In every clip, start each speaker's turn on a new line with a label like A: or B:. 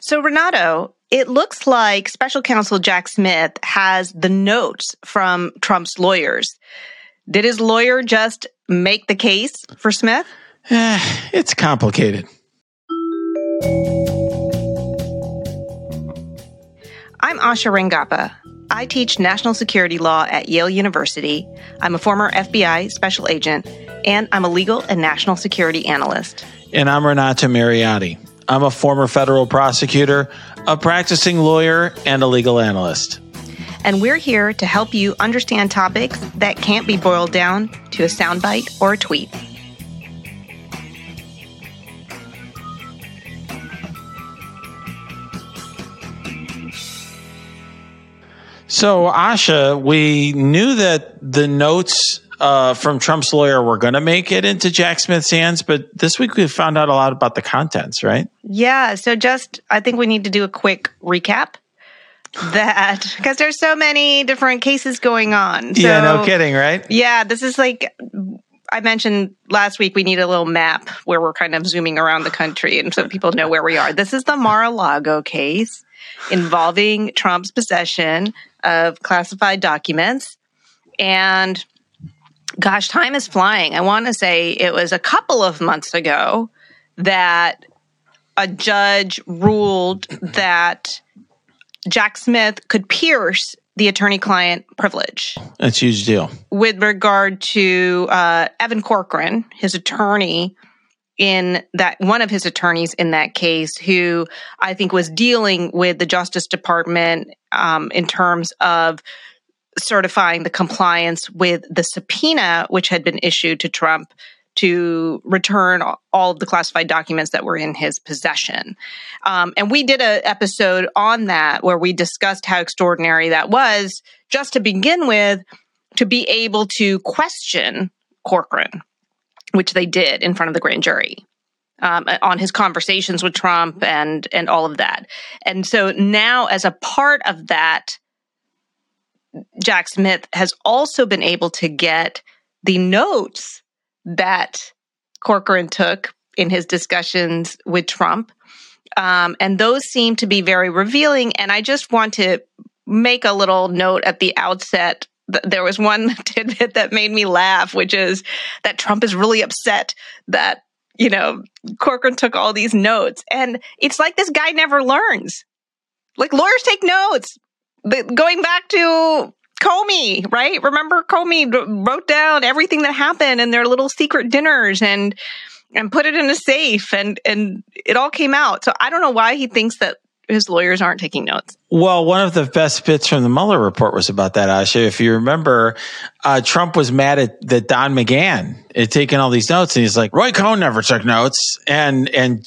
A: So, Renato, it looks like Special Counsel Jack Smith has the notes from Trump's lawyers. Did his lawyer just make the case for Smith?
B: It's complicated.
A: I'm Asha Rangappa. I teach national security law at Yale University. I'm a former FBI special agent, and I'm a legal and national security analyst.
B: And I'm Renato Mariotti. I'm a former federal prosecutor, a practicing lawyer, and a legal analyst.
A: And we're here to help you understand topics that can't be boiled down to a soundbite or a tweet.
B: So, Asha, we knew that the notes from Trump's lawyer were going to make it into Jack Smith's hands, but this week we found out a lot about the contents, right?
A: Yeah, so I think we need to do a quick recap because there's so many different cases going on. So,
B: yeah, no kidding, right?
A: Yeah, this is like I mentioned last week, we need a little map where we're kind of zooming around the country and so people know where we are. This is the Mar-a-Lago case involving Trump's possession of classified documents. And gosh, time is flying. I want to say it was a couple of months ago that a judge ruled that Jack Smith could pierce the attorney-client privilege.
B: That's a huge deal.
A: With regard to Evan Corcoran, his attorney one of his attorneys in that case, who I think was dealing with the Justice Department in terms of certifying the compliance with the subpoena, which had been issued to Trump to return all of the classified documents that were in his possession. And we did an episode on that where we discussed how extraordinary that was, just to begin with, to be able to question Corcoran, which they did in front of the grand jury, on his conversations with Trump and all of that. And so now, as a part of that, Jack Smith has also been able to get the notes that Corcoran took in his discussions with Trump. And those seem to be very revealing. And I just want to make a little note at the outset. There was one tidbit that made me laugh, which is that Trump is really upset that, Corcoran took all these notes. And it's like this guy never learns. Like, lawyers take notes. Going back to Comey, right? Remember, Comey wrote down everything that happened in their little secret dinners and put it in a safe, and it all came out. So I don't know why he thinks that his lawyers aren't taking notes.
B: Well, one of the best bits from the Mueller report was about that, Asha. If you remember, Trump was mad that Don McGahn had taken all these notes, and he's like, Roy Cohn never took notes. And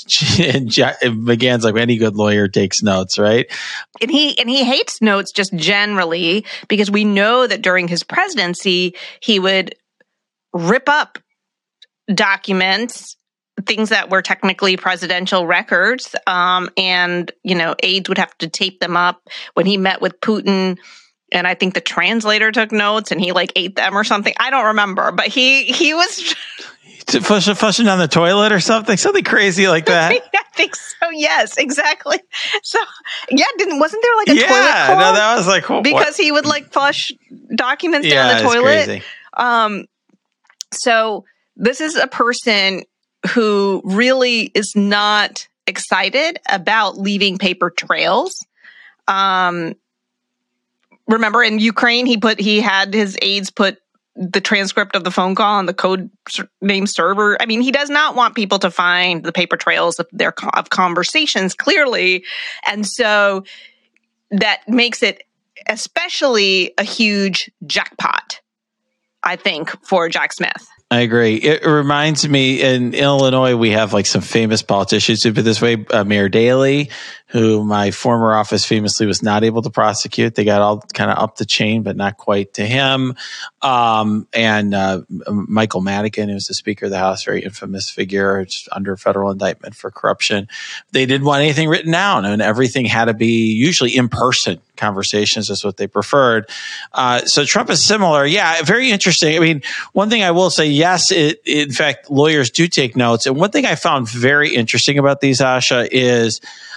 B: McGahn's like, any good lawyer takes notes, right?
A: And he hates notes just generally, because we know that during his presidency, he would rip up documents, things that were technically presidential records, and aides would have to tape them up. When he met with Putin, and I think the translator took notes, and he ate them or something. I don't remember, but he was
B: flushing down the toilet or something crazy like that.
A: I think so. Yes, exactly. So yeah, wasn't there a toilet call?
B: Yeah, no, that was
A: because he would flush documents down the toilet.
B: Crazy.
A: So this is a person who really is not excited about leaving paper trails. Remember, in Ukraine, he had his aides put the transcript of the phone call on the code name server. I mean, he does not want people to find the paper trails of conversations, clearly. And so that makes it especially a huge jackpot, I think, for Jack Smith.
B: I agree. It reminds me, in Illinois, we have some famous politicians who've been this way. Mayor Daley, who my former office famously was not able to prosecute. They got all kind of up the chain, but not quite to him. And Michael Madigan, who's the Speaker of the House, very infamous figure, just under federal indictment for corruption. They didn't want anything written down, and everything had to be usually in person. Conversations is what they preferred. So Trump is similar. Yeah, very interesting. I mean, one thing I will say, yes, in fact, lawyers do take notes. And one thing I found very interesting about these, Asha, is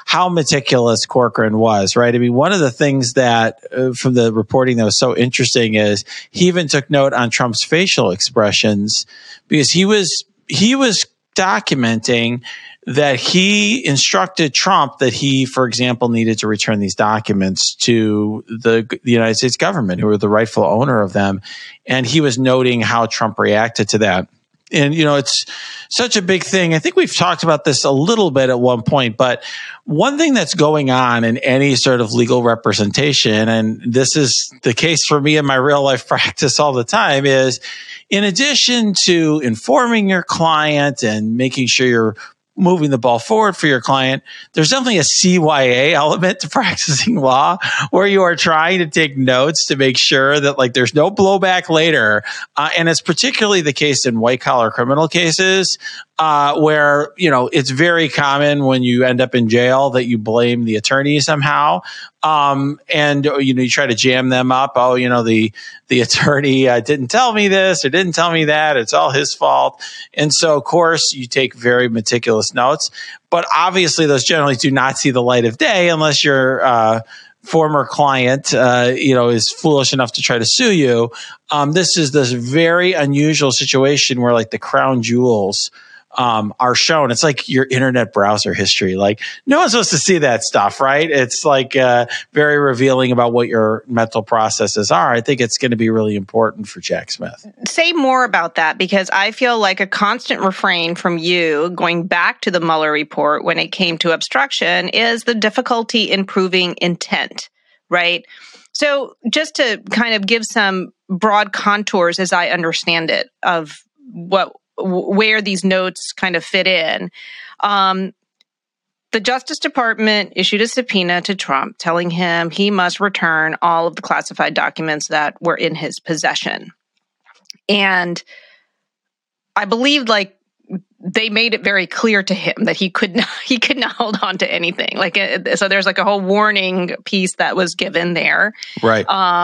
B: how meticulous Corcoran was, right? I mean, one of the things that from the reporting that was so interesting is he even took note on Trump's facial expressions because he was documenting that he instructed Trump that he, for example, needed to return these documents to the United States government, who were the rightful owner of them. And he was noting how Trump reacted to that. And, it's such a big thing. I think we've talked about this a little bit at one point, but one thing that's going on in any sort of legal representation, and this is the case for me in my real life practice all the time, is in addition to informing your client and making sure you're moving the ball forward for your client, there's definitely a CYA element to practicing law where you are trying to take notes to make sure that there's no blowback later. And it's particularly the case in white collar criminal cases, where, it's very common when you end up in jail that you blame the attorney somehow. And, you try to jam them up. Oh, the attorney didn't tell me this or didn't tell me that. It's all his fault. And so, of course, you take very meticulous notes. But obviously, those generally do not see the light of day unless your former client, is foolish enough to try to sue you. This is this very unusual situation where, the crown jewels are shown. It's like your internet browser history. No one's supposed to see that stuff, right? It's very revealing about what your mental processes are. I think it's going to be really important for Jack Smith.
A: Say more about that, because I feel like a constant refrain from you going back to the Mueller report when it came to obstruction is the difficulty in proving intent, right? So just to kind of give some broad contours as I understand it of where these notes kind of fit in. The Justice Department issued a subpoena to Trump telling him he must return all of the classified documents that were in his possession. And I believe they made it very clear to him that he could not hold on to anything. So there's a whole warning piece that was given there.
B: Right.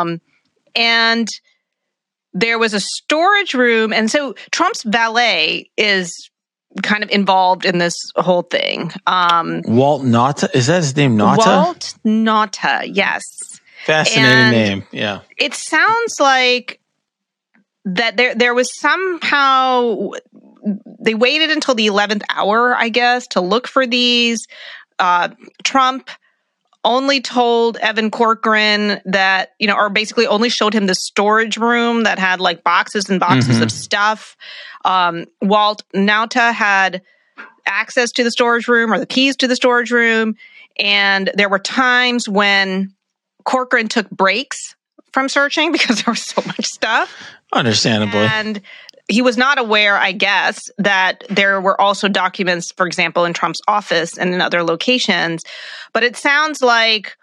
A: And there was a storage room. And so Trump's valet is kind of involved in this whole thing.
B: Walt Nauta? Is that his name, Nauta?
A: Walt Nauta, yes.
B: Fascinating name, yeah.
A: It sounds like that there was somehow, they waited until the 11th hour, I guess, to look for these. Trump only told Evan Corcoran that, or basically only showed him the storage room that had boxes and boxes of stuff. Walt Nauta had access to the storage room or the keys to the storage room. And there were times when Corcoran took breaks from searching because there was so much stuff.
B: Understandably.
A: And he was not aware, I guess, that there were also documents, for example, in Trump's office and in other locations. But it sounds like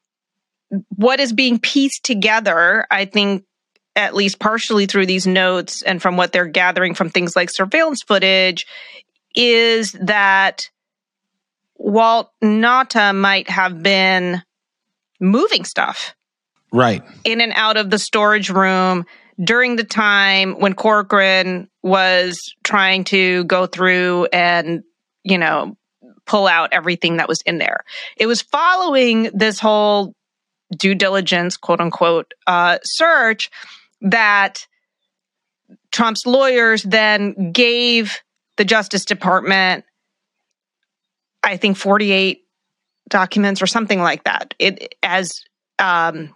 A: what is being pieced together, I think, at least partially through these notes and from what they're gathering from things like surveillance footage, is that Walt Nauta might have been moving stuff.
B: Right.
A: In and out of the storage room during the time when Corcoran was trying to go through and, pull out everything that was in there. It was following this whole due diligence, quote unquote, search that Trump's lawyers then gave the Justice Department, I think, 48 documents or something like that. Saying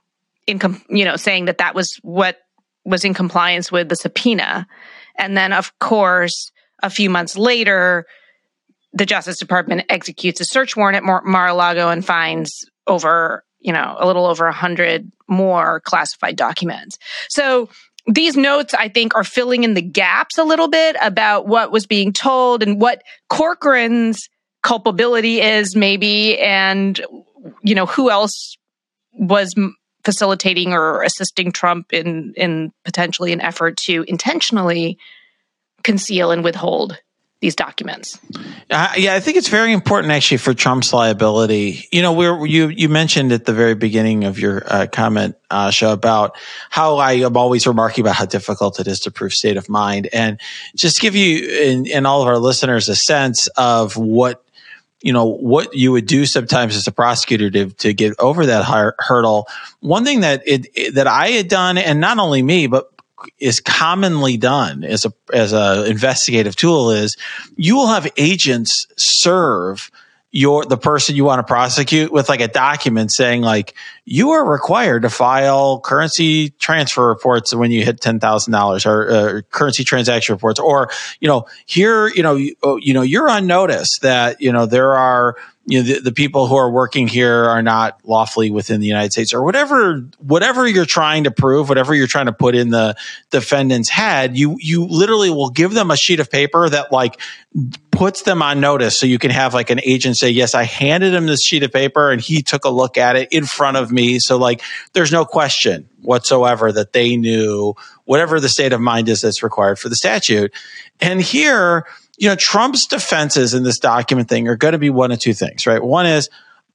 A: that was what was in compliance with the subpoena. And then, of course, a few months later, the Justice Department executes a search warrant at Mar-a-Lago and finds a little over 100 more classified documents. So these notes, I think, are filling in the gaps a little bit about what was being told and what Corcoran's culpability is maybe, and, who else was facilitating or assisting Trump in potentially an effort to intentionally conceal and withhold these documents.
B: I think it's very important actually for Trump's liability. You mentioned at the very beginning of your comment, Asha, about how I am always remarking about how difficult it is to prove state of mind, and just give you and all of our listeners a sense of what what you would do sometimes as a prosecutor to get over that hurdle. One thing that I had done, and not only me, but is commonly done as a investigative tool, is you will have agents serve the person you want to prosecute with like a document saying like, you are required to file currency transfer reports when you hit $10,000 or currency transaction reports, or, here, you're on notice that, there are, the people who are working here are not lawfully within the United States, or whatever you're trying to prove, whatever you're trying to put in the defendant's head, you literally will give them a sheet of paper that like puts them on notice. So you can have like an agent say, yes, I handed him this sheet of paper and he took a look at it in front of me. So like, there's no question whatsoever that they knew whatever the state of mind is that's required for the statute. And here, Trump's defenses in this document thing are going to be one of two things, right? One is,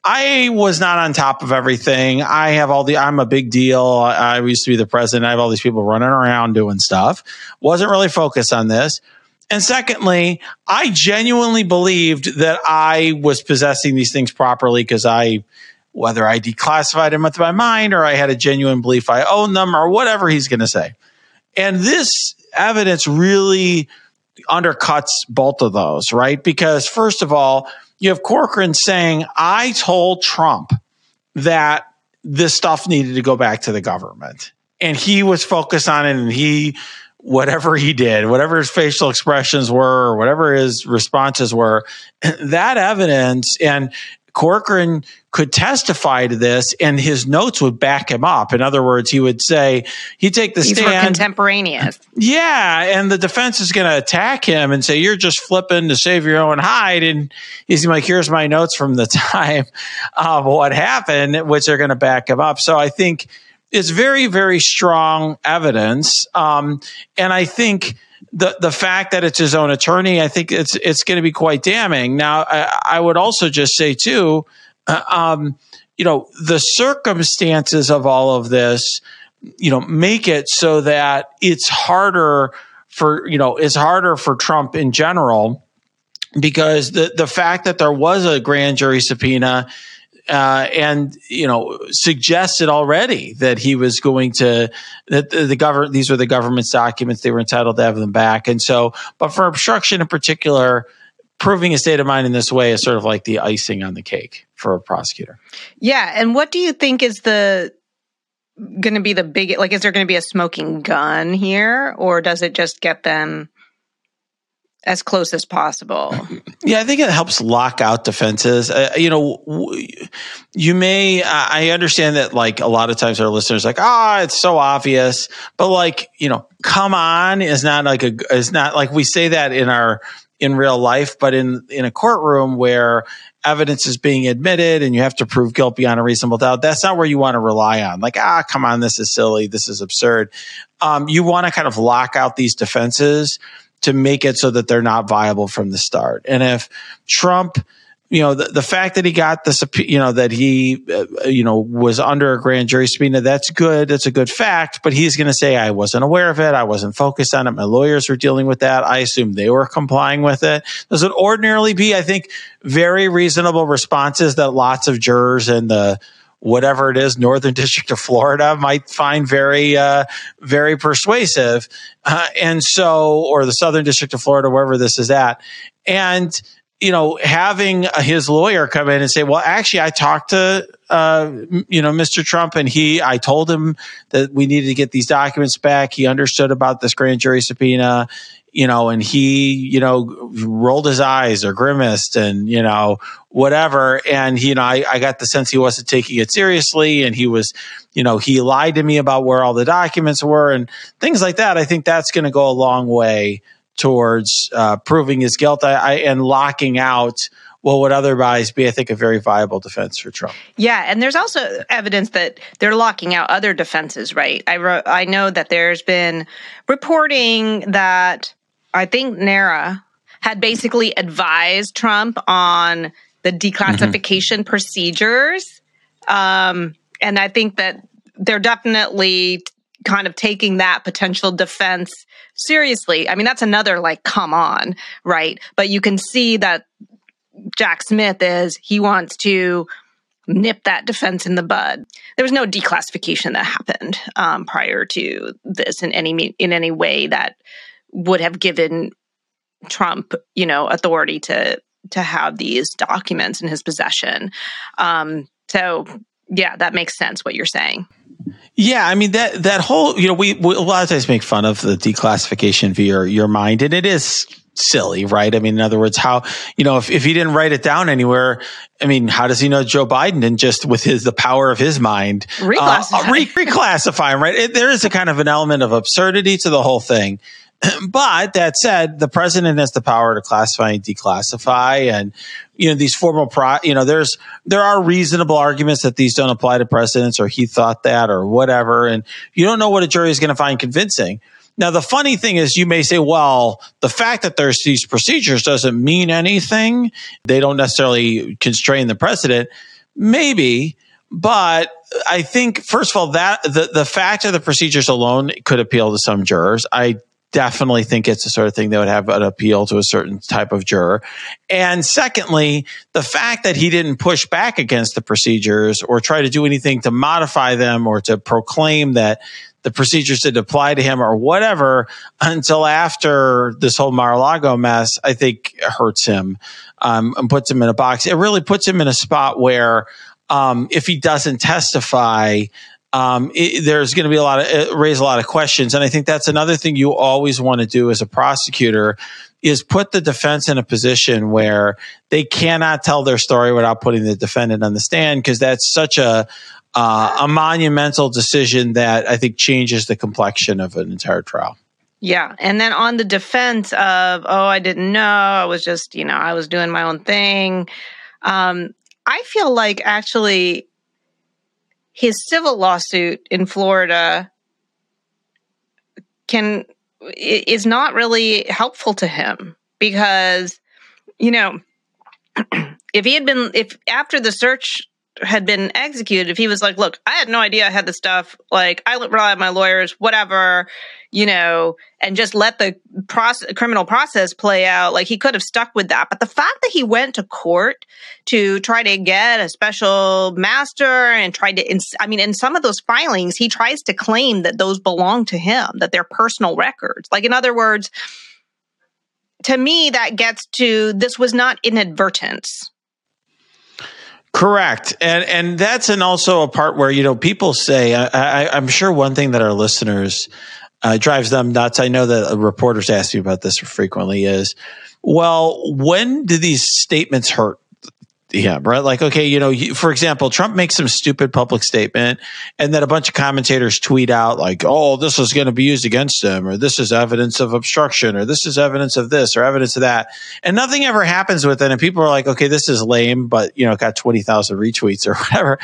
B: I was not on top of everything. I'm a big deal. I used to be the president. I have all these people running around doing stuff. Wasn't really focused on this. And secondly, I genuinely believed that I was possessing these things properly because whether I declassified them with my mind or I had a genuine belief I owned them or whatever he's going to say. And this evidence really undercuts both of those, right? Because first of all, you have Corcoran saying, I told Trump that this stuff needed to go back to the government. And he was focused on it, and whatever he did, whatever his facial expressions were, or whatever his responses were, that evidence, and Corcoran could testify to this, and his notes would back him up. In other words, he would say, he'd take the stand.
A: These were contemporaneous.
B: Yeah, and the defense is going to attack him and say, you're just flipping to save your own hide. And he's like, here's my notes from the time of what happened, which are going to back him up. So I think it's very, very strong evidence. And I think the fact that it's his own attorney, I think it's going to be quite damning. Now, I would also just say too, the circumstances of all of this, make it so that it's harder for Trump in general, because the fact that there was a grand jury subpoena and suggested already that he was going to, that the government, these were the government's documents, they were entitled to have them back. And so, but for obstruction in particular, proving a state of mind in this way is sort of like the icing on the cake for a prosecutor.
A: Yeah. And what do you think is going to be the big, like, is there going to be a smoking gun here, or does it just get them as close as possible?
B: Yeah, I think it helps lock out defenses. You may, I understand that like a lot of times our listeners are like, it's so obvious, but like, come on is not like we say that in real life, but in a courtroom where evidence is being admitted and you have to prove guilt beyond a reasonable doubt, that's not where you want to rely on. Like, come on, this is silly. This is absurd. You want to kind of lock out these defenses to make it so that they're not viable from the start. And if Trump, the fact that he got this, that he, was under a grand jury subpoena, that's good. That's a good fact. But he's going to say, I wasn't aware of it. I wasn't focused on it. My lawyers were dealing with that. I assume they were complying with it. Those would ordinarily be, I think, very reasonable responses that lots of jurors in the whatever it is, Northern District of Florida might find very, very persuasive. And so, or the Southern District of Florida, wherever this is at. And, having his lawyer come in and say, well, actually, I talked to, Mr. Trump, and I told him that we needed to get these documents back. He understood about this grand jury subpoena, and he, rolled his eyes or grimaced and, whatever. And, I got the sense he wasn't taking it seriously. And he was, he lied to me about where all the documents were and things like that. I think that's going to go a long way towards proving his guilt and locking out what would otherwise be, I think, a very viable defense for Trump.
A: Yeah, and there's also evidence that they're locking out other defenses, right? I know that there's been reporting that I think NARA had basically advised Trump on the declassification procedures. And I think that they're definitely kind of taking that potential defense seriously. I mean, that's another like, come on, right? But you can see that Jack Smith is he wants to nip that defense in the bud. There was no declassification that happened prior to this in any way that would have given Trump, authority to have these documents in his possession. So yeah, that makes sense what you're saying.
B: Yeah, I mean that whole, we a lot of times make fun of the declassification via your mind, and it is silly, right? I mean, in other words, how, if he didn't write it down anywhere, I mean, how does he know Joe Biden didn't just with the power of his mind reclassify him, right? There is a kind of an element of absurdity to the whole thing. But that said, the president has the power to classify and declassify, and these formal there are reasonable arguments that these don't apply to presidents, or he thought that, or whatever, and you don't know what a jury is going to find convincing. Now, the funny thing is, you may say, well, the fact that there's these procedures doesn't mean anything. They don't necessarily constrain the president. Maybe. But I think, first of all, that the fact of the procedures alone could appeal to some jurors. I definitely think it's the sort of thing that would have an appeal to a certain type of juror. And secondly, the fact that he didn't push back against the procedures or try to do anything to modify them or to proclaim that the procedures didn't apply to him or whatever until after this whole Mar-a-Lago mess, I think hurts him and puts him in a box. It really puts him in a spot where if he doesn't testify, there's going to be raise a lot of questions. And I think that's another thing you always want to do as a prosecutor is put the defense in a position where they cannot tell their story without putting the defendant on the stand, because that's such a monumental decision that I think changes the complexion of an entire trial.
A: Yeah. And then on the defense of, I didn't know, I was just, I was doing my own thing. I feel like actually his civil lawsuit in Florida is not really helpful to him because, if after the search had been executed, if he was like, look, I had no idea I had the stuff, like I rely on my lawyers, whatever, and just let the criminal process play out, like he could have stuck with that. But the fact that he went to court to try to get a special master and tried to, in some of those filings, he tries to claim that those belong to him, that they're personal records. Like, in other words, to me, that gets to, this was not inadvertence.
B: Correct. And that's also a part where, people say, I'm sure one thing that our listeners drives them nuts. I know that reporters ask me about this frequently is, well, when do these statements hurt him, right? Like, okay, for example, Trump makes some stupid public statement and then a bunch of commentators tweet out like, oh, this is going to be used against him, or this is evidence of obstruction, or this is evidence of this or evidence of that. And nothing ever happens with it. And people are like, okay, this is lame, but, it got 20,000 retweets or whatever.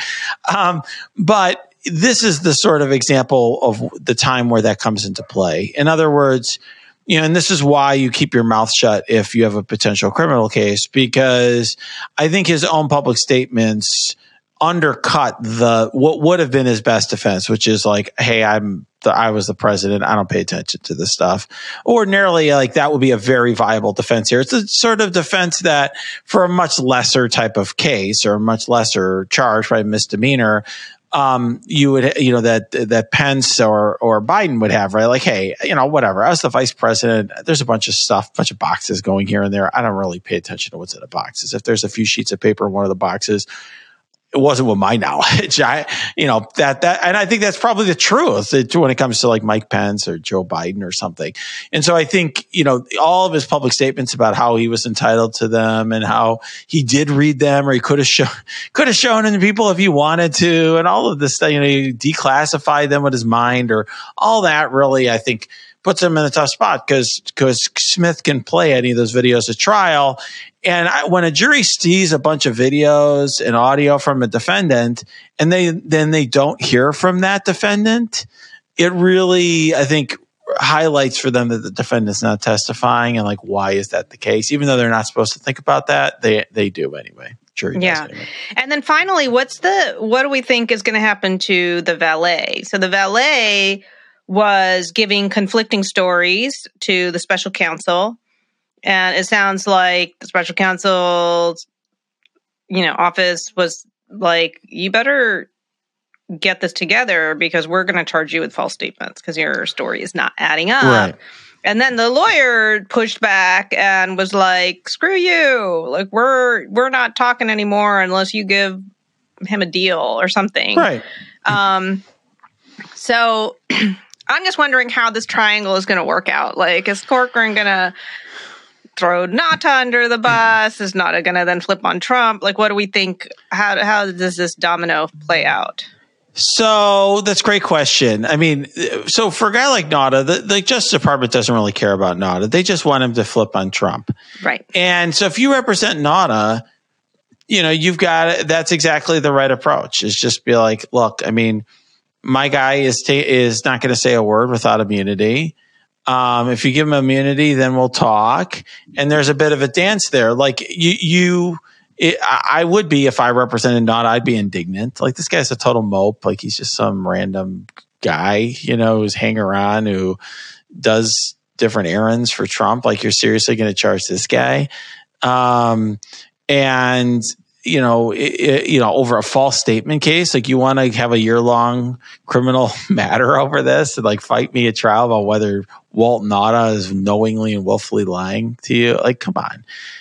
B: But this is the sort of example of the time where that comes into play. In other words, and this is why you keep your mouth shut if you have a potential criminal case, because I think his own public statements undercut what would have been his best defense, which is like, hey, I was the president. I don't pay attention to this stuff. Ordinarily, like that would be a very viable defense here. It's a sort of defense that for a much lesser type of case or a much lesser charge, right, misdemeanor, you would, that Pence or Biden would have, right? Like, hey, whatever. I was the vice president. There's a bunch of stuff, bunch of boxes going here and there. I don't really pay attention to what's in the boxes. If there's a few sheets of paper in one of the boxes, it wasn't with my knowledge. And I think that's probably the truth when it comes to like Mike Pence or Joe Biden or something. And so I think, all of his public statements about how he was entitled to them and how he did read them, or he could have shown them to people if he wanted to, and all of this stuff, he declassified them with his mind, or all that really, I think, puts him in a tough spot because Smith can play any of those videos at trial. And when a jury sees a bunch of videos and audio from a defendant and then they don't hear from that defendant, it really, I think, highlights for them that the defendant's not testifying. And like, why is that the case? Even though they're not supposed to think about that, they do anyway. Jury does anyway. And
A: then finally, what do we think is going to happen to the valet? So the valet was giving conflicting stories to the special counsel. And it sounds like the special counsel's, office was like, you better get this together because we're going to charge you with false statements because your story is not adding up.
B: Right.
A: And then the lawyer pushed back and was like, screw you. Like, we're not talking anymore unless you give him a deal or something.
B: Right.
A: So I'm just wondering how this triangle is going to work out. Like, is Corcoran going to throw Nata under the bus? Is Nata going to then flip on Trump? Like, what do we think? How does this domino play out?
B: So that's a great question. I mean, so for a guy like Nata, the Justice Department doesn't really care about Nata. They just want him to flip on Trump.
A: Right.
B: And so if you represent Nata, you've got, that's exactly the right approach, is just be like, look, I mean, my guy is not going to say a word without immunity. If you give him immunity, then we'll talk. And there's a bit of a dance there. Like I would be, if I represented Nata, I'd be indignant. Like, this guy's a total mope. Like, he's just some random guy, who's hanging around, who does different errands for Trump. Like, you're seriously going to charge this guy? And over a false statement case, like, you want to have a year-long criminal matter over this and like fight me at trial about whether Walt Nata is knowingly and willfully lying to you? Like, come on.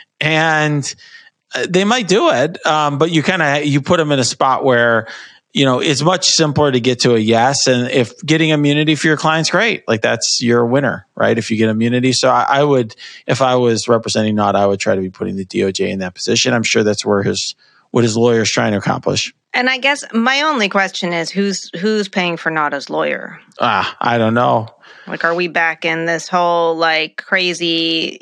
B: And they might do it, but you put them in a spot where, it's much simpler to get to a yes. And if getting immunity for your client's great, like, that's your winner, right? If you get immunity. So I would, if I was representing Nata, I would try to be putting the DOJ in that position. I'm sure that's where what his lawyer is trying to accomplish.
A: And I guess my only question is, who's paying for Nata's lawyer?
B: I don't know.
A: Like, are we back in this whole like crazy,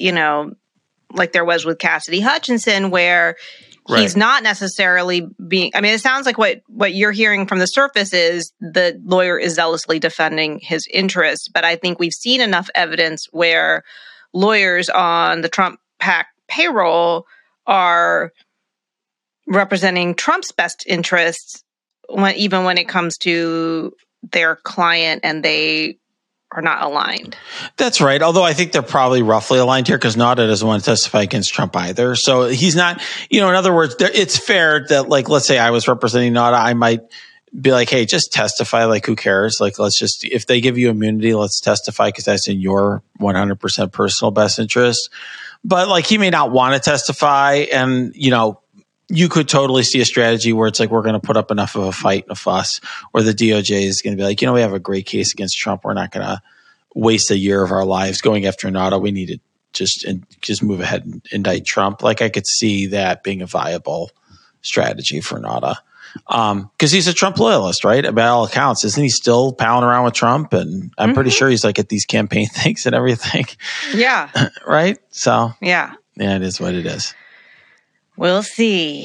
A: like there was with Cassidy Hutchinson, where he's not necessarily being, I mean, it sounds like what you're hearing from the surface is the lawyer is zealously defending his interests. But I think we've seen enough evidence where lawyers on the Trump PAC payroll are representing Trump's best interests, even when it comes to their client and they are not aligned.
B: That's right. Although I think they're probably roughly aligned here, because Nata doesn't want to testify against Trump either. So he's not, in other words, it's fair that, like, let's say I was representing Nata, I might be like, hey, just testify. Like, who cares? Like, if they give you immunity, let's testify, because that's in your 100% personal best interest. But like, he may not want to testify. And, you could totally see a strategy where it's like, we're going to put up enough of a fight and a fuss, or the DOJ is going to be like, we have a great case against Trump. We're not going to waste a year of our lives going after Nata. We need to just move ahead and indict Trump. Like, I could see that being a viable strategy for Nata. Because he's a Trump loyalist, right? By all accounts, isn't he still palling around with Trump? And I'm pretty sure he's like at these campaign things and everything.
A: Yeah.
B: Right? So
A: yeah,
B: it is what it is.
A: We'll see.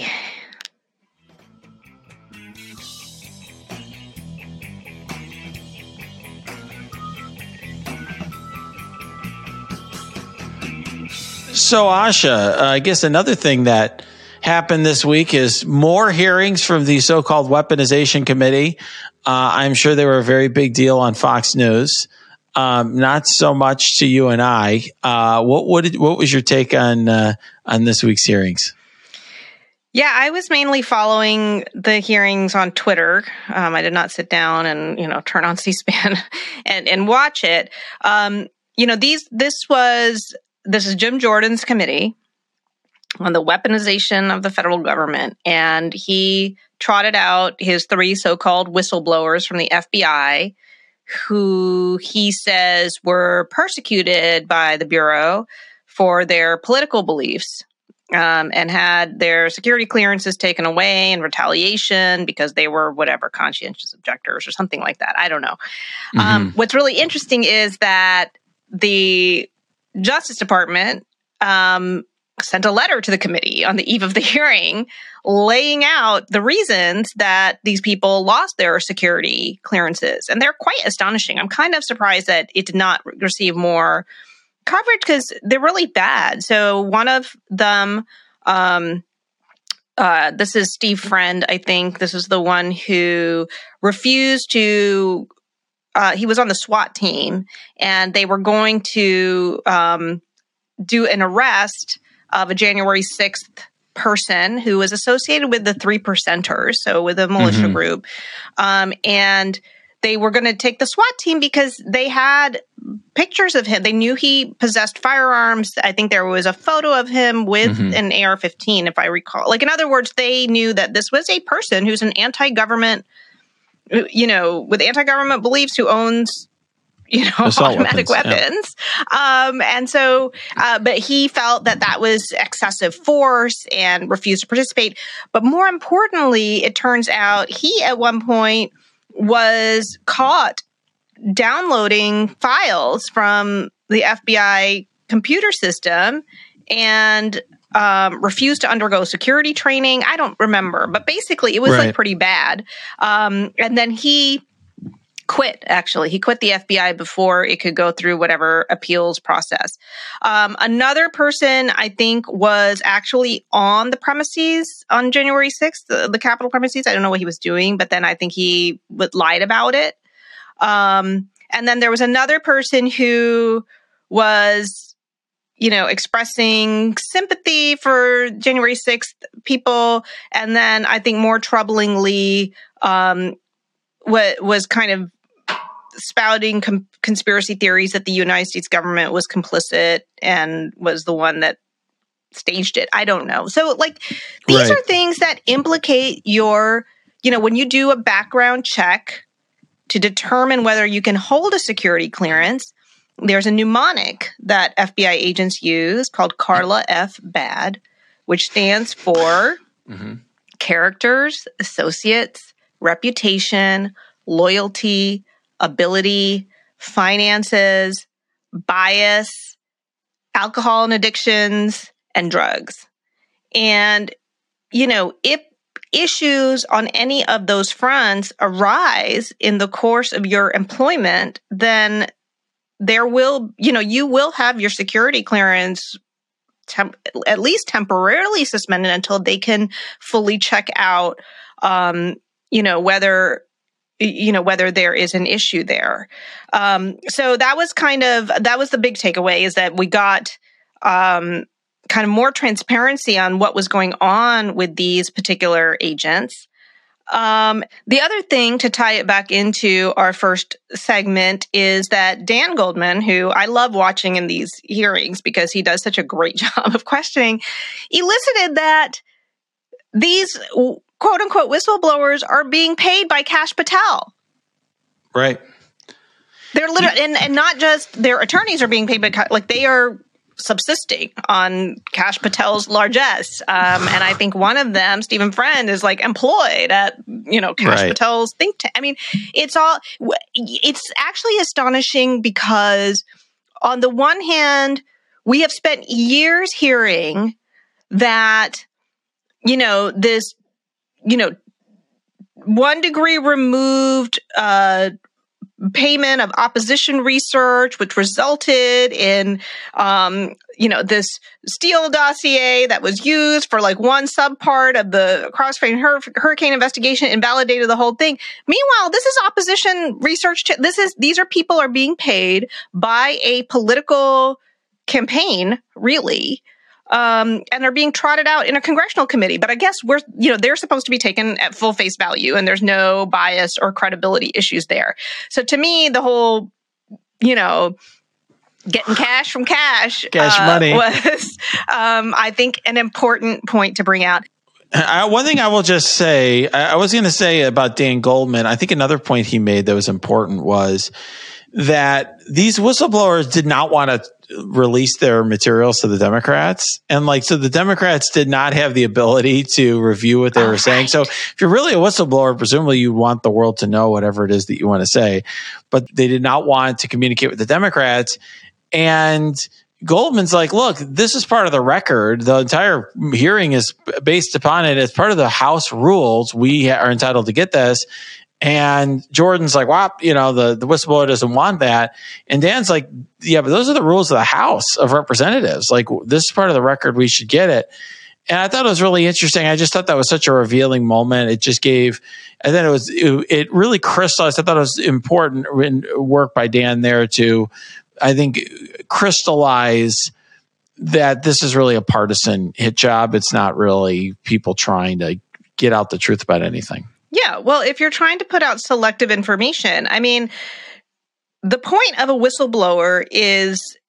B: So, Asha, I guess another thing that happened this week is more hearings from the so-called weaponization committee. I'm sure they were a very big deal on Fox News. Not so much to you and I. What was your take on this week's hearings?
A: Yeah, I was mainly following the hearings on Twitter. I did not sit down and, turn on C-SPAN and watch it. This is Jim Jordan's committee on the weaponization of the federal government. And he trotted out his 3 so-called whistleblowers from the FBI, who he says were persecuted by the Bureau for their political beliefs. And had their security clearances taken away in retaliation because they were whatever, conscientious objectors or something like that. I don't know. What's really interesting is that the Justice Department sent a letter to the committee on the eve of the hearing laying out the reasons that these people lost their security clearances. And they're quite astonishing. I'm kind of surprised that it did not receive more coverage because they're really bad. So one of them, this is Steve Friend, I think. This is the one who refused to, he was on the SWAT team, and they were going to do an arrest of a January 6th person who was associated with the 3 Percenters, so with a militia group. And they were going to take the SWAT team because they had pictures of him. They knew he possessed firearms. I think there was a photo of him with an AR-15, if I recall. Like, in other words, they knew that this was a person who's an anti-government, with anti-government beliefs, who owns, automatic weapons. Yeah. And so, but he felt that was excessive force and refused to participate. But more importantly, it turns out he at one point was caught downloading files from the FBI computer system and refused to undergo security training. I don't remember, but basically it was like pretty bad. And then he quit, actually. He quit the FBI before it could go through whatever appeals process. Another person, I think, was actually on the premises on January 6th, the Capitol premises. I don't know what he was doing, but then I think he lied about it. And then there was another person who was, expressing sympathy for January 6th people. And then I think more troublingly, was kind of spouting conspiracy theories that the United States government was complicit and was the one that staged it. I don't know. So, these are things that implicate your, when you do a background check to determine whether you can hold a security clearance, there's a mnemonic that FBI agents use called Carla F. Bad, which stands for characters, associates, reputation, loyalty, ability, finances, bias, alcohol and addictions, and drugs. And, if issues on any of those fronts arise in the course of your employment, then there will, you will have your security clearance at least temporarily suspended until they can fully check out, whether there is an issue there. So that was the big takeaway, is that we got kind of more transparency on what was going on with these particular agents. The other thing, to tie it back into our first segment, is that Dan Goldman, who I love watching in these hearings because he does such a great job of questioning, elicited that these quote unquote whistleblowers are being paid by Kash Patel.
B: Right.
A: They're literally, and not just their attorneys are being paid by, they are subsisting on Kash Patel's largesse. And I think one of them, Stephen Friend, is employed at, Kash Patel's think tank. I mean, it's actually astonishing because on the one hand, we have spent years hearing that, this, 1 degree removed, payment of opposition research, which resulted in, this Steele dossier that was used for one subpart of the Crossfire Hurricane investigation, invalidated the whole thing. Meanwhile, this is opposition research. These are people are being paid by a political campaign, really, and are being trotted out in a congressional committee. But I guess they're supposed to be taken at full face value, and there's no bias or credibility issues there. So to me, the whole, getting cash from cash
B: money
A: was, I think, an important point to bring out.
B: One thing I will just say, I was going to say about Dan Goldman, I think another point he made that was important was that these whistleblowers did not want to release their materials to the Democrats. And so the Democrats did not have the ability to review what they were saying. So if you're really a whistleblower, presumably you want the world to know whatever it is that you want to say, but they did not want to communicate with the Democrats. And Goldman's like, look, this is part of the record. The entire hearing is based upon it. It's part of the House rules. We are entitled to get this. And Jordan's like, wow, the whistleblower doesn't want that. And Dan's like, yeah, but those are the rules of the House of Representatives. This is part of the record. We should get it. And I thought it was really interesting. I just thought that was such a revealing moment. It just gave, and then it really crystallized. I thought it was important work by Dan there to, I think, crystallize that this is really a partisan hit job. It's not really people trying to get out the truth about anything.
A: Yeah, well, if you're trying to put out selective information, I mean, the point of a whistleblower is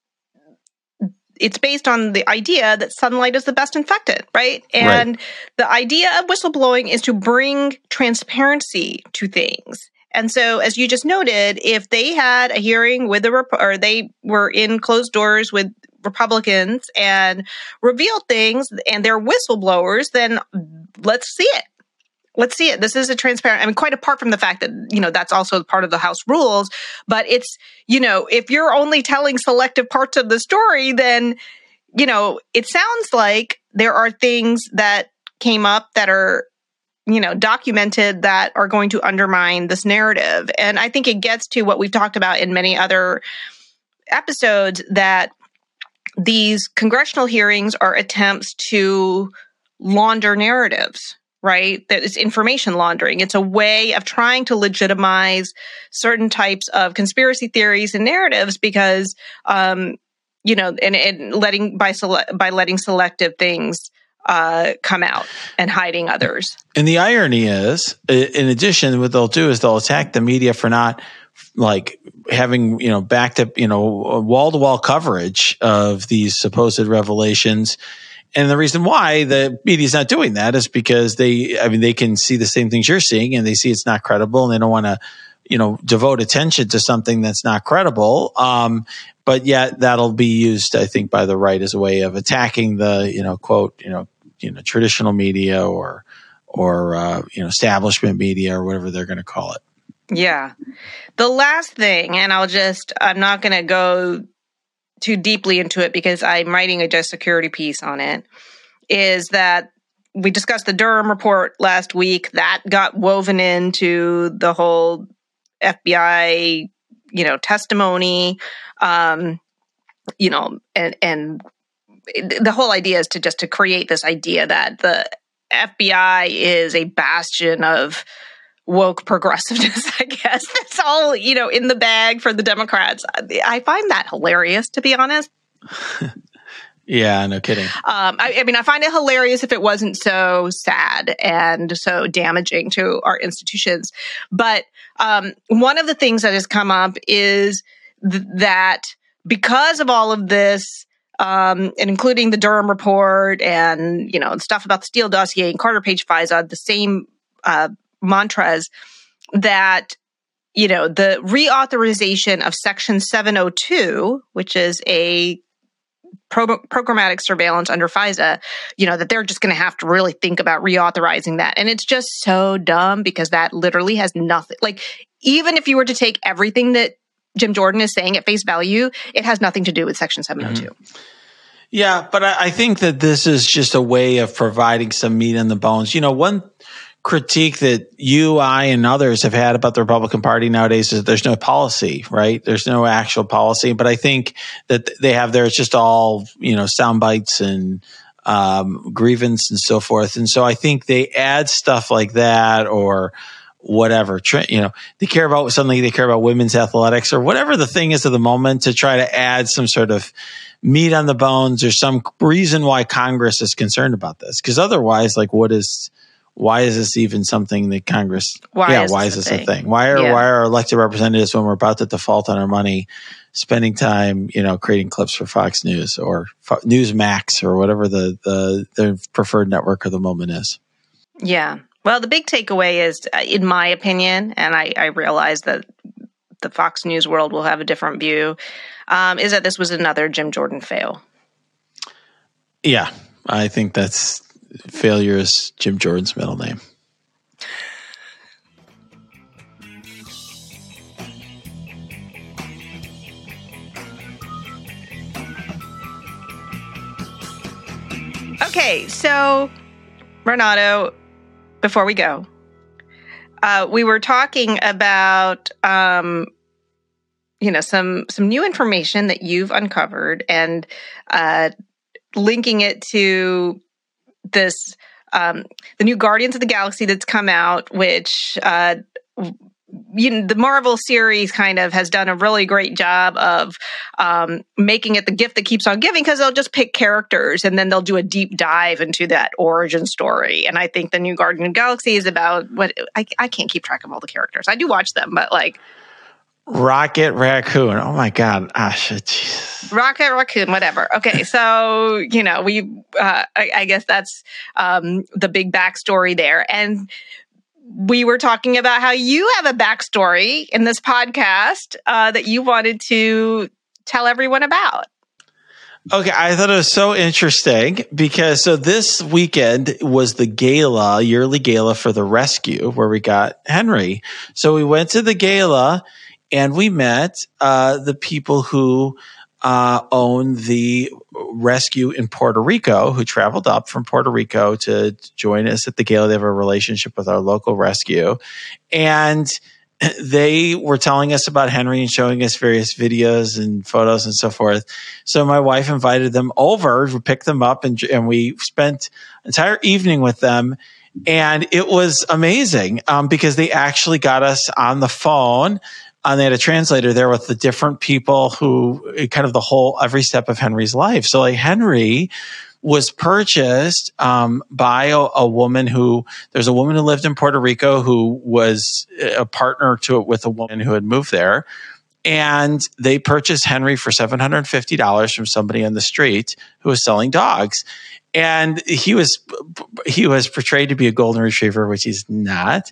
A: it's based on the idea that sunlight is the best infectant, right? And the idea of whistleblowing is to bring transparency to things. And so, as you just noted, if they had a hearing with or they were in closed doors with Republicans and revealed things and they're whistleblowers, then let's see it. Let's see it. This is a transparent, I mean, quite apart from the fact that, that's also part of the House rules, but it's, if you're only telling selective parts of the story, then, it sounds like there are things that came up that are, documented that are going to undermine this narrative. And I think it gets to what we've talked about in many other episodes, that these congressional hearings are attempts to launder narratives. Right? That is information laundering. It's a way of trying to legitimize certain types of conspiracy theories and narratives because, and letting selective things come out and hiding others.
B: And the irony is, in addition, what they'll do is they'll attack the media for not having, backed up, wall-to-wall coverage of these supposed revelations. And the reason why the media is not doing that is because they can see the same things you're seeing and they see it's not credible and they don't want to, devote attention to something that's not credible. But yet that'll be used, I think, by the right as a way of attacking the, quote, traditional media or establishment media or whatever they're going to call it.
A: Yeah. The last thing, and I'm not going to go too deeply into it because I'm writing a just security piece on it, is that we discussed the Durham report last week. That got woven into the whole FBI, testimony, and the whole idea is to create this idea that the FBI is a bastion of woke progressiveness, I guess. That's all, in the bag for the Democrats. I find that hilarious, to be honest.
B: Yeah, no kidding.
A: I find it hilarious if it wasn't so sad and so damaging to our institutions. But one of the things that has come up is that because of all of this, and including the Durham report and, stuff about the Steele dossier and Carter Page FISA, the same mantras that, the reauthorization of Section 702, which is a programmatic surveillance under FISA, that they're just going to have to really think about reauthorizing that. And it's just so dumb because that literally has nothing, even if you were to take everything that Jim Jordan is saying at face value, it has nothing to do with Section 702. Mm-hmm.
B: Yeah, but I think that this is just a way of providing some meat on the bones. One critique that you, I, and others have had about the Republican Party nowadays is there's no policy, right? There's no actual policy. But I think that they have there, it's just all, sound bites and grievance and so forth. And so I think they add stuff like that or whatever, they care about something, they care about women's athletics or whatever the thing is at the moment to try to add some sort of meat on the bones or some reason why Congress is concerned about this. Because otherwise, why is this even something that Congress? Why is this a thing? Why are elected representatives, when we're about to default on our money, spending time, creating clips for Fox News or Newsmax or whatever the preferred network of the moment is?
A: Yeah. Well, the big takeaway is, in my opinion, and I realize that the Fox News world will have a different view, is that this was another Jim Jordan fail.
B: Yeah, I think that's. Failure is Jim Jordan's middle name.
A: Okay, so Renato, before we go, we were talking about some new information that you've uncovered and linking it to the new Guardians of the Galaxy that's come out, which the Marvel series kind of has done a really great job of making it the gift that keeps on giving, because they'll just pick characters and then they'll do a deep dive into that origin story. And I think the new Guardian of the Galaxy is about I can't keep track of all the characters. I do watch them, but like
B: Rocket Raccoon. Oh my God. Jesus.
A: Rocket Raccoon, whatever. Okay, so I guess that's the big backstory there. And we were talking about how you have a backstory in this podcast that you wanted to tell everyone about.
B: Okay, I thought it was so interesting because this weekend was the yearly gala for the rescue where we got Henry. So we went to the gala and we met the people who own the rescue in Puerto Rico, who traveled up from Puerto Rico to join us at the gala. They have a relationship with our local rescue. And they were telling us about Henry and showing us various videos and photos and so forth. So my wife invited them over, we picked them up, and we spent an entire evening with them. And it was amazing because they actually got us on the phone. And they had a translator there with the different people who kind of every step of Henry's life. So like Henry was purchased by a woman there's a woman who lived in Puerto Rico who was a partner with a woman who had moved there. And they purchased Henry for $750 from somebody on the street who was selling dogs. And he was portrayed to be a golden retriever, which he's not.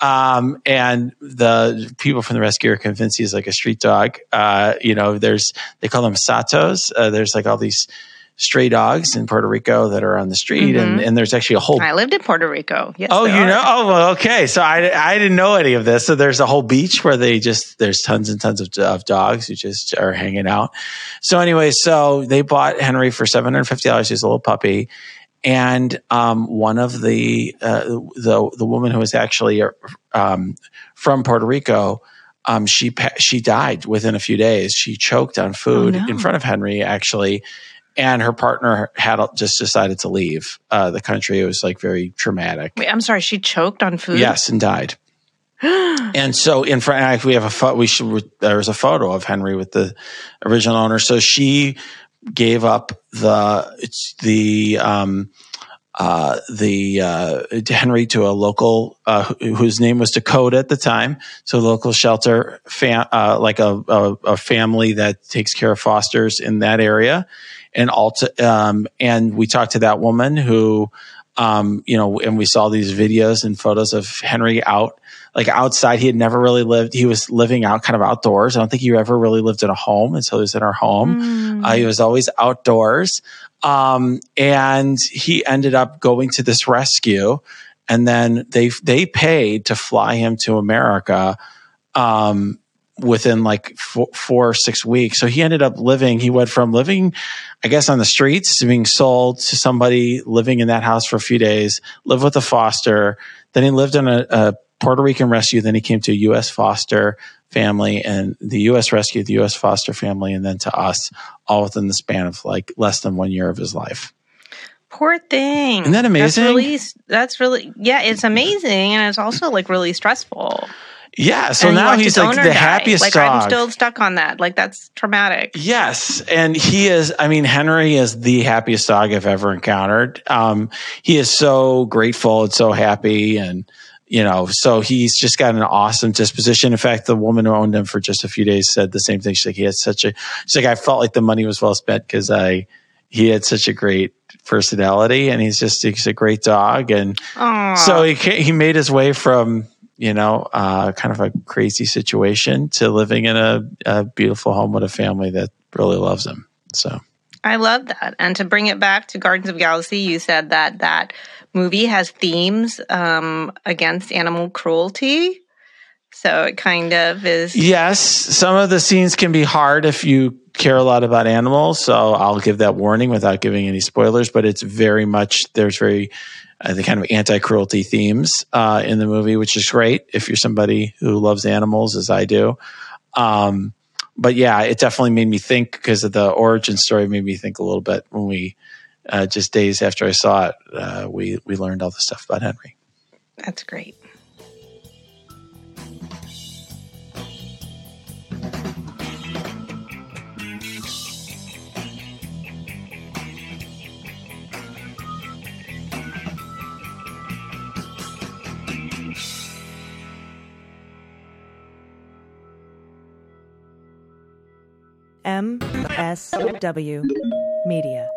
B: And the people from the rescue are convinced he's like a street dog. They call them satos. There's like all these stray dogs in Puerto Rico that are on the street. Mm-hmm. And there's actually a whole...
A: I lived in Puerto Rico. Yes.
B: Oh, Oh, well, okay. So I didn't know any of this. So there's a whole beach where there's tons and tons of dogs who just are hanging out. So anyway, so they bought Henry for $750. He's a little puppy. And one of the woman who was actually from Puerto Rico, she died within a few days. She choked on food in front of Henry, actually. And her partner had just decided to leave the country. It was like very traumatic.
A: Wait, I'm sorry. She choked on food?
B: Yes, and died. And so in front, we have there was a photo of Henry with the original owner. So she gave up Henry to a local whose name was Dakota at the time. So a local shelter, like a family that takes care of fosters in that area. And we talked to that woman who, and we saw these videos and photos of Henry outside. He had never really lived. He was living out kind of outdoors. I don't think he ever really lived in a home. And so he was in our home. He was always outdoors. And he ended up going to this rescue, and then they paid to fly him to America, within like 4 or 6 weeks. So he ended up he went from living, I guess, on the streets to being sold to somebody living in that house for a few days, lived with a foster. Then he lived in a Puerto Rican rescue. Then he came to a U.S. foster family, and the U.S. rescued the U.S. foster family, and then to us, all within the span of like less than 1 year of his life.
A: Poor thing.
B: Isn't that amazing?
A: That's really, it's amazing. And it's also like really stressful.
B: Yeah, so now he's like the happiest dog.
A: I'm still stuck on that. Like, that's traumatic.
B: Yes, and Henry is the happiest dog I've ever encountered. He is so grateful and so happy, and so he's just got an awesome disposition. In fact, the woman who owned him for just a few days said the same thing. She's like, I felt like the money was well spent because he had such a great personality, and he's a great dog. And so he made his way from, kind of a crazy situation to living in a beautiful home with a family that really loves him. So
A: I love that. And to bring it back to Guardians of the Galaxy, you said that movie has themes against animal cruelty. So it kind of is. Yes,
B: some of the scenes can be hard if you care a lot about animals. So I'll give that warning without giving any spoilers. But it's very much, there's the kind of anti-cruelty themes in the movie, which is great if you're somebody who loves animals, as I do. But yeah, it definitely made me think, because of the origin story, made me think a little bit when we, just days after I saw it, we learned all the stuff about Henry.
A: That's great.
C: MSW Media.